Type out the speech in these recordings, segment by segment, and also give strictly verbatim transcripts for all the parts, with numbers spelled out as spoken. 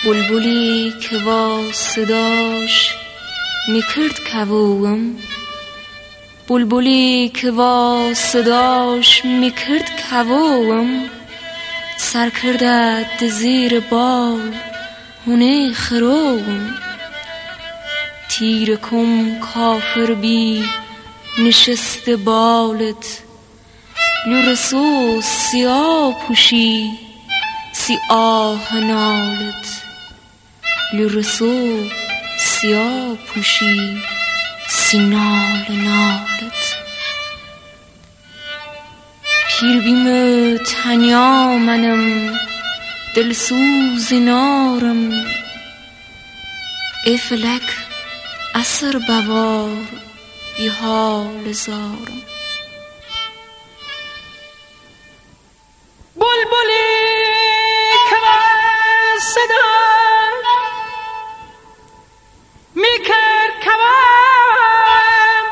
بلبلی که با صداش میکرد کووم، بلبلی که با صداش میکرد کووم، سر کرده زیر بال هونه خروم. تیر کم کافر بی نشست بالت، لرسو سیاه پوشی سیاه نالت، لرسو سیاه پوشی سی نال نالت. پیر بیم تنیا منم دلسوز نارم، ای فلک اثر بوار بی حال زارم. بلبلی که با صداش میکرد کوام،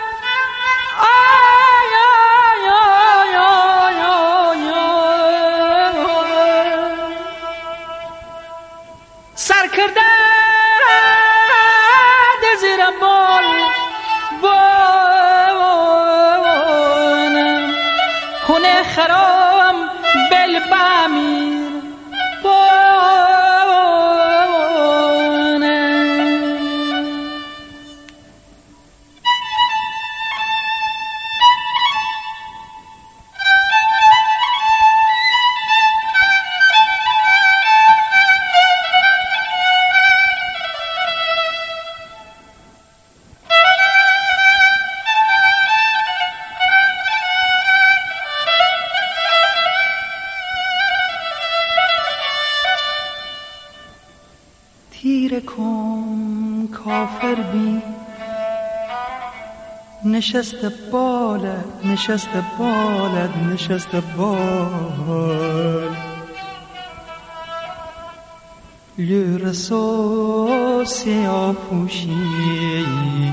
آی آی آی آی آی آی، سر کرده زیر بال بانم، هونه خرام بل بامیر بانم. تیر کن کافر بی نشست بالت، نشست بالت، نشست بال، لرسو سیاه پوشی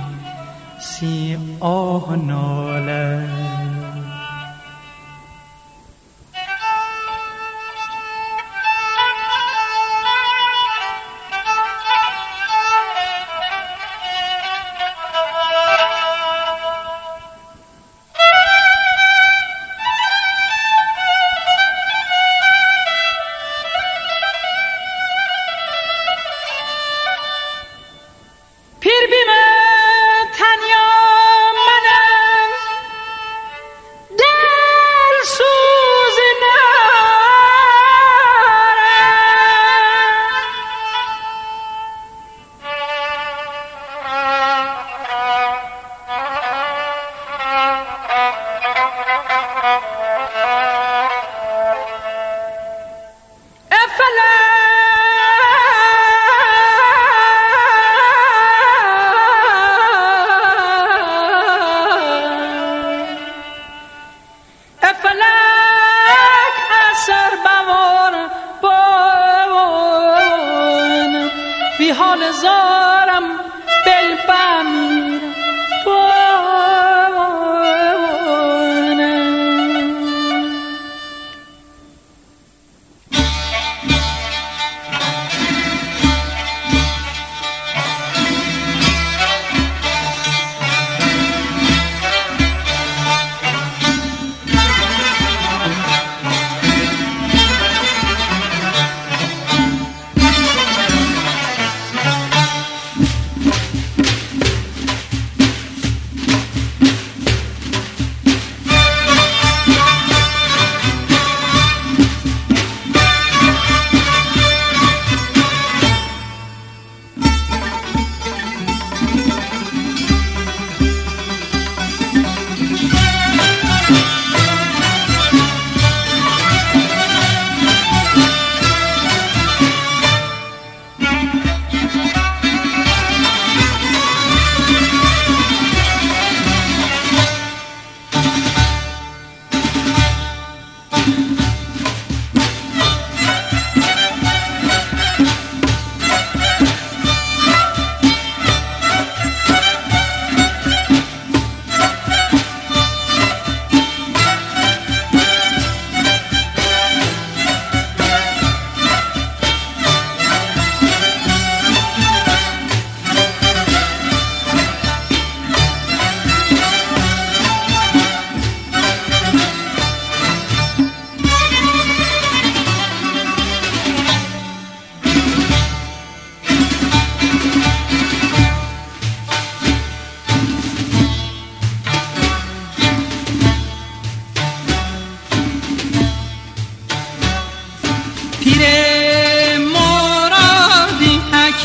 سیاه نالت. بی حال زارم بل بامیر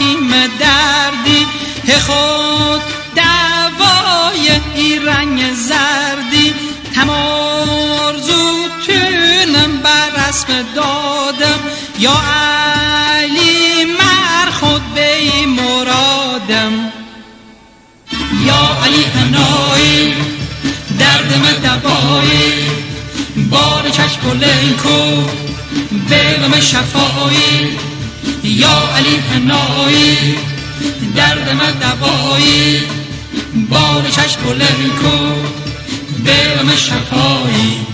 حکیم دردی خود دوای ای رنگ زردی تمار زود تونم بر رسم دادم یا علی مر خود بی مرادم یا علی هنایی دردم دوایی بار چشم بلند کو بگم شفایی یا علی هنایی دردم دوایی بار چشم بلند کو بگم شفایی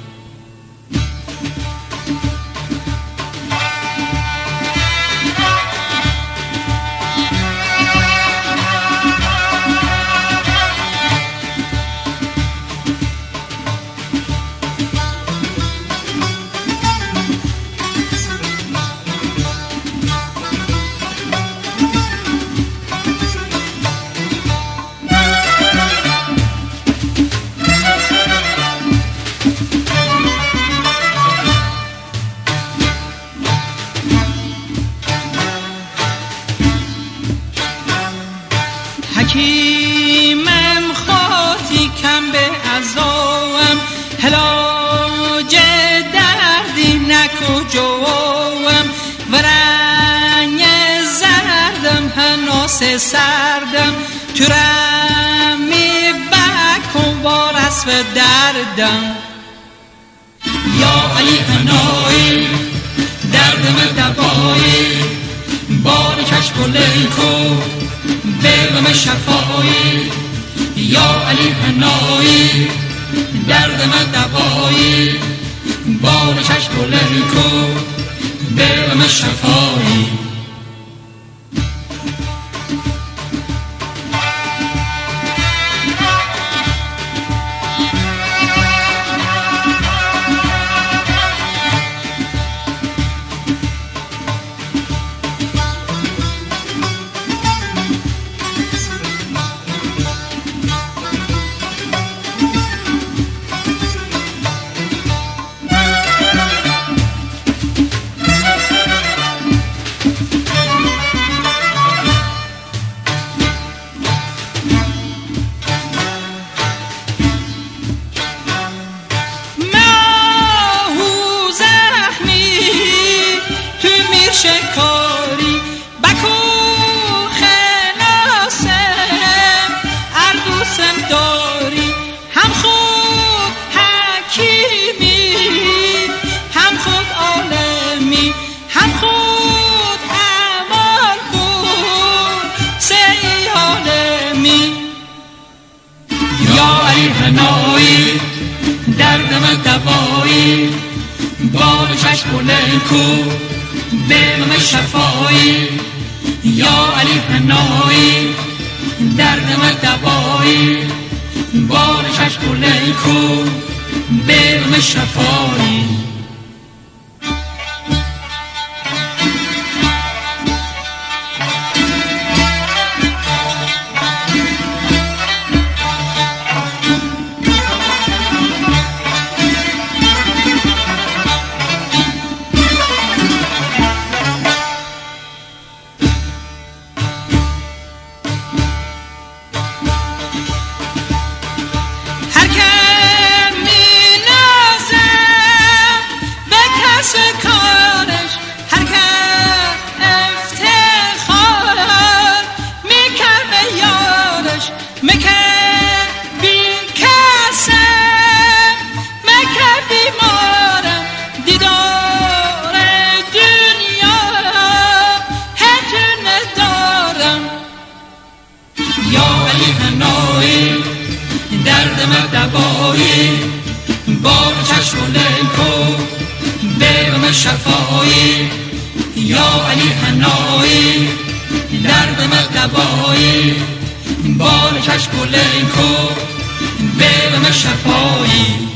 حکیمم خاطی کم به عزاوم هلاج دردی نکو جوام و رنگ زردم هناس سردم تو رمی بکن با رسم دردم یا علی هنایی دردم دوایی بار چشم بلند کو بگم شفایی یا علی هنایی دردم دوایی بار چشم بلند کو بگم شفایی شکاری بکو خلاصم اردوسم داری هم خود حکیمی هم خود عالمی هم خود اول بود سی عالمی یا علی هنایی دردم دوایی بار چشم بلند کو بگم شفایی یا علی هنایی دردم دوایی بار چشم بلند کو بگم شفایی بار چشم بلند کو بگم شفایی یا علی هنایی دردم دوایی بار چشم بلند کو بگم شفایی